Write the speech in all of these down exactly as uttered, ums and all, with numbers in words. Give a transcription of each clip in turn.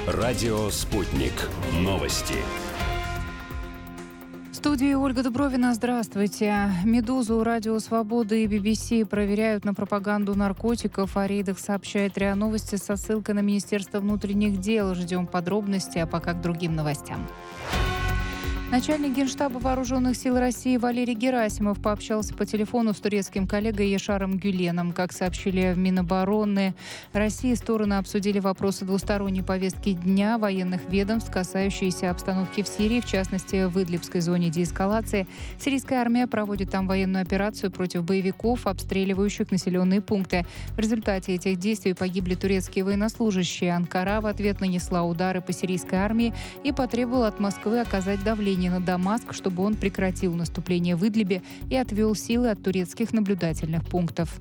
Радио «Спутник». Новости. В студии Ольга Дубровина. Здравствуйте. «Медузу», «Радио Свободы» и би би си проверяют на пропаганду наркотиков. О рейдах сообщает РИА Новости со ссылкой на Министерство внутренних дел. Ждем подробностей, а пока к другим новостям. Начальник Генштаба Вооруженных сил России Валерий Герасимов пообщался по телефону с турецким коллегой Яшаром Гюленом. Как сообщили в Минобороны России, стороны обсудили вопросы двусторонней повестки дня военных ведомств, касающиеся обстановки в Сирии, в частности, в Идлибской зоне деэскалации. Сирийская армия проводит там военную операцию против боевиков, обстреливающих населенные пункты. В результате этих действий погибли турецкие военнослужащие. Анкара в ответ нанесла удары по сирийской армии и потребовала от Москвы оказать давление на Дамаск, чтобы он прекратил наступление в Идлибе и отвел силы от турецких наблюдательных пунктов.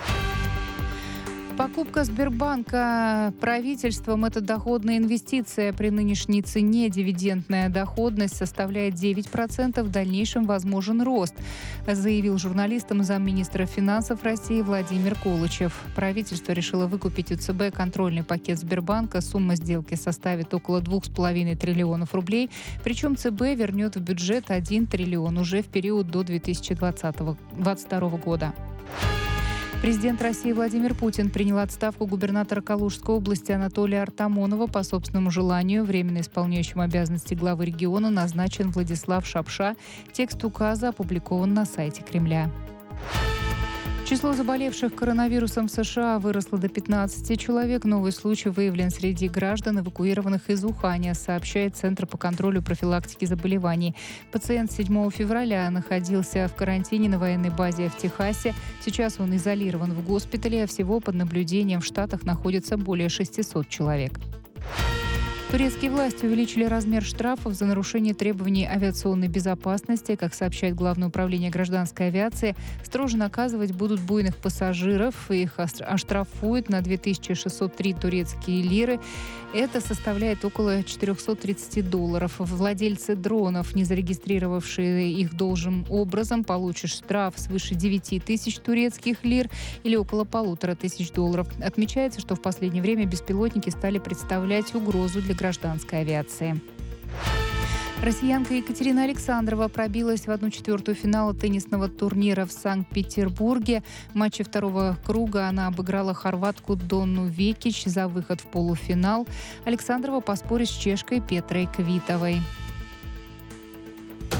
Покупка Сбербанка правительством – это доходная инвестиция. При нынешней цене дивидендная доходность составляет девять процентов. В дальнейшем возможен рост, заявил журналистам замминистра финансов России Владимир Колычев. Правительство решило выкупить у ЦБ контрольный пакет Сбербанка. Сумма сделки составит около двух с половиной триллионов рублей. Причем ЦБ вернет в бюджет один триллион уже в период до две тысячи двадцать второго года. Президент России Владимир Путин принял отставку губернатора Калужской области Анатолия Артамонова по собственному желанию. Временно исполняющим обязанности главы региона назначен Владислав Шапша. Текст указа опубликован на сайте Кремля. Число заболевших коронавирусом в США выросло до пятнадцати человек. Новый случай выявлен среди граждан, эвакуированных из Уханя, сообщает Центр по контролю и профилактике заболеваний. Пациент седьмого февраля находился в карантине на военной базе в Техасе. Сейчас он изолирован в госпитале, а всего под наблюдением в Штатах находится более шестисот человек. Турецкие власти увеличили размер штрафов за нарушение требований авиационной безопасности. Как сообщает Главное управление гражданской авиации, строже наказывать будут буйных пассажиров. Их оштрафуют на две тысячи шестьсот три турецкие лиры. Это составляет около четыреста тридцать долларов. Владельцы дронов, не зарегистрировавшие их должным образом, получат штраф свыше девяти тысяч турецких лир или около полутора тысяч долларов. Отмечается, что в последнее время беспилотники стали представлять угрозу для гражданской авиации. Россиянка Екатерина Александрова пробилась в одну четвертую финала теннисного турнира в Санкт-Петербурге. В матче второго круга она обыграла хорватку Донну Векич за выход в полуфинал. Александрова поспорит с чешкой Петрой Квитовой.